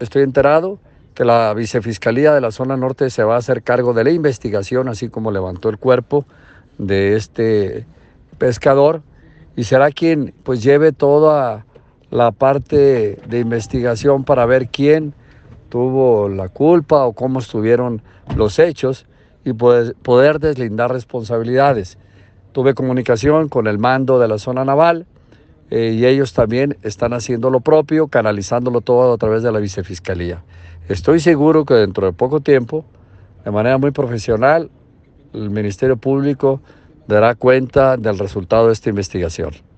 estoy enterado que la Vicefiscalía de la Zona Norte se va a hacer cargo de la investigación, así como levantó el cuerpo de este pescador, y será quien pues lleve toda la parte de investigación para ver quién tuvo la culpa o cómo estuvieron los hechos y pues poder deslindar responsabilidades. Tuve comunicación con el mando de la zona naval y ellos también están haciendo lo propio, canalizándolo todo a través de la Vicefiscalía. Estoy seguro que dentro de poco tiempo, de manera muy profesional, el Ministerio Público dará cuenta del resultado de esta investigación.